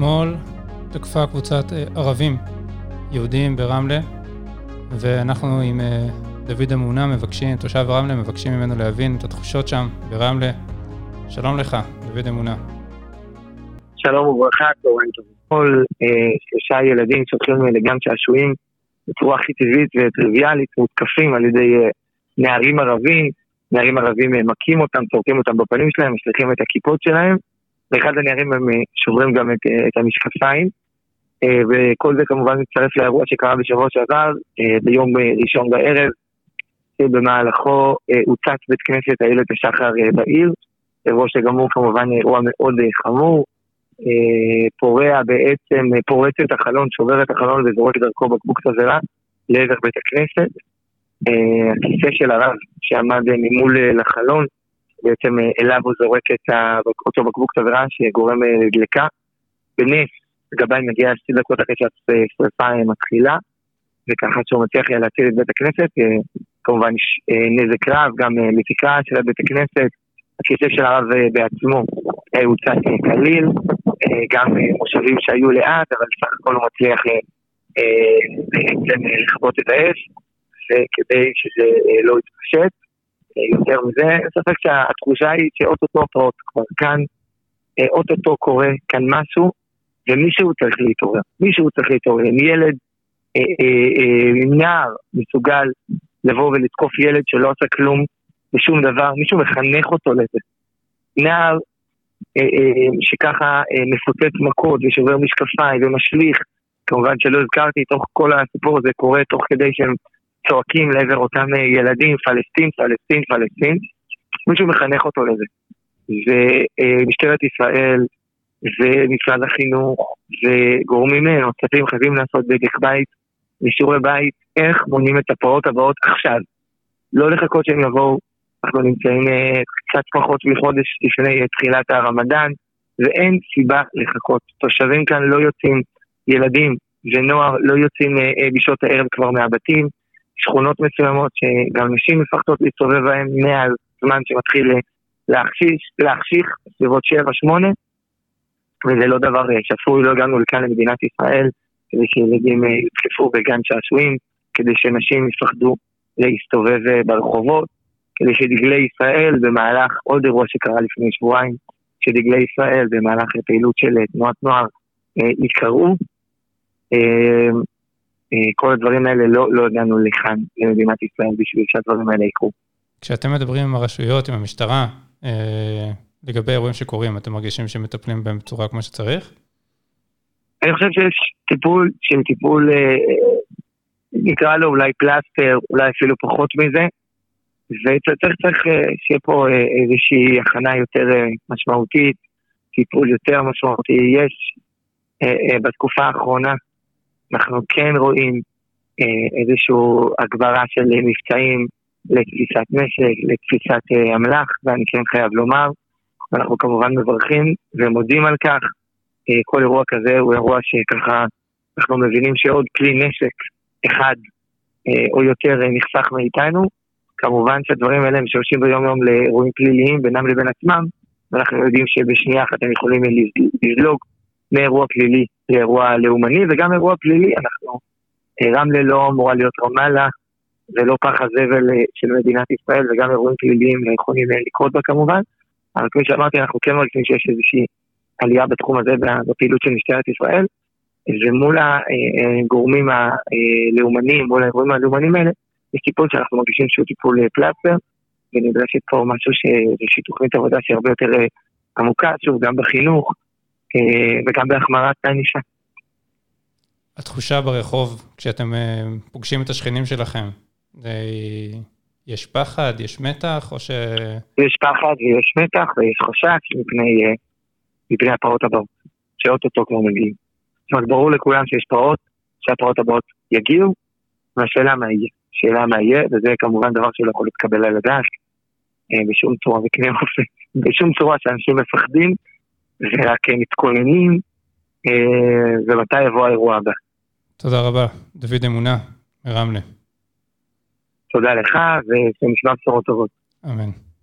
אתמול תקפה קבוצת ערבים יהודים ברמלה, ואנחנו עם דוד אמונה תושב רמלה, מבקשים ממנו להבין את התחושות שם ברמלה. שלום לך, דוד אמונה. שלום וברכה, צהריים טובים. כל 3 ילדים שהולכים לגן שעשועים בצורה הכי טבעית וטריוויאלית, מותקפים על ידי נערים ערבים. נערים ערבים מכים אותם, צורקים אותם בפנים שלהם, משליכים את הכיפות שלהם, ואחד הנערים הם שוברים גם את המשקפיים, וכל זה כמובן מצטרף לאירוע שקרה בשבוע שעבר, ביום ראשון בערב, במהלכו הוצת בית כנסת איילת השחר בעיר, אירוע שגם הוא כמובן אירוע מאוד חמור, פורץ את החלון, שובר את החלון וזורק דרכו בקבוק תבערה לעבר בית הכנסת. הכיסא של הרב שעמד ממול לחלון, בעצם אליו הוא זורק אותו בקבוק תבערה שגורם לדלקה. בנס גבאי מגיע 2 דקות אחרי שהשרפה מתחילה, וככה שהוא מצליח להציל את בית הכנסת. כמובן נזק רב, גם לתקרה של בית הכנסת, הכיסא של הרב בעצמו הוצת כליל, גם מושבים שהיו לאט, אבל סך הכל הוא מצליח לכבות את האש, וכדי שזה לא יתפשט. יותר מזה, ספק שהתחושה היא שאוטוטו הפרעות כבר כאן, אוטוטו קורה כאן משהו, ומישהו צריך להתעורר. מישהו צריך להתעורר. אם ילד, נער מסוגל לבוא ולתקוף ילד שלא עושה כלום בשום דבר, מישהו מחנך אותו לזה. נער שככה מפוצץ מכות ושובר משקפיים ומשליך, כמובן שלא הזכרתי, תוך כל הסיפור הזה קורה תוך כדי שהם צועקים לעבר אותם ילדים, פלסטין, מישהו מחנך אותו לזה. ומשטרת ישראל ומשרד החינוך וגורמים נוספים חייבים לעשות בדק בית, ושיעורי בית, איך מונעים את הפרעות הבאות עכשיו. לא לחכות שהם יבואו, אנחנו נמצאים קצת פחות מחודש לפני תחילת הרמדאן, ואין סיבה לחכות. תושבים כאן לא יוצאים, ילדים ונוער לא יוצאים בשעות הערב כבר מהבתים, שכונות מסוימות שגם נשים מפחדות להסתובב בהם מהזמן שמתחיל להחשיך, סביבות 7-8, וזה לא דבר שפוי. לא הגענו לכאן למדינת ישראל, כדי שילדים יתקפו בגן שעשועים, כדי שנשים יפחדו להסתובב ברחובות, כדי שדגלי ישראל במהלך עוד אירוע שקרה לפני שבועיים, שדגלי ישראל במהלך הפעילות של תנועת נוער יקראו. כל הדברים האלה לא הגענו לכאן למדינת ישראל בשביל שהדברים האלה יקרו. כשאתם מדברים עם הרשויות, עם המשטרה, לגבי אירועים שקורים, אתם מרגישים שמטפלים בהם בצורה כמו שצריך? אני חושב שיש טיפול, נקרא לו אולי פלסטר, אולי אפילו פחות מזה, וצריך שיהיה פה איזושהי הכנה יותר משמעותית, טיפול יותר משמעותי. יש בתקופה האחרונה, אנחנו כן רואים איזושהי הגברה של מבצעים לתפיסת נשק, לתפיסת אמל"ח, ואני כן חייב לומר, אנחנו כמובן מברכים ומודים על כך. כל אירוע כזה הוא אירוע שככה אנחנו מבינים שעוד כלי נשק אחד או יותר נחסך מאיתנו. כמובן שהדברים האלה משמשים ביום יום לאירועים פליליים בינם לבין עצמם, ואנחנו יודעים שבשנייה אחת הם יכולים לזלוג מאירוע פלילי לאירוע לאומני, וגם אירוע פלילי, רמלה לא אמורה להיות רמאללה, ולא פח הזבל של מדינת ישראל, וגם אירועים פליליים יכולים לקרות בה כמובן, אבל כמו שאמרתי, אנחנו כן מרגישים שיש איזושהי עלייה בתחום הזה בפעילות של משטרת ישראל, ומול הגורמים הלאומניים, מול האירועים הלאומניים האלה, יש טיפול שאנחנו מרגישים שהוא טיפול פלסטר, ונדרשת פה משהו שזה תוכנית עבודה שהרבה יותר עמוקה, שוב, גם בחינוך, וגם בהחמרת הענישה. התחושה ברחוב, כשאתם פוגשים את השכנים שלכם, יש פחד, יש מתח, או ש... יש פחד ויש מתח ויש חשש מפני הפרעות הבאות, שאוטוטו כבר מגיעים. זאת אומרת, ברור לכולם שיש פרעות, שהפרעות הבאות יגיעו, והשאלה מה יהיה. שאלה מה יהיה, וזה כמובן דבר שלא יכול להתקבל על הדעת, בשום צורה וקנה אופן, בשום צורה שאנשים מפחדים, ורק מתכוננים, ומתי יבוא האירוע הבא. תודה רבה, דוד אמונה, מרמלה. תודה לך, ושנשמע בשורות טובות. אמן.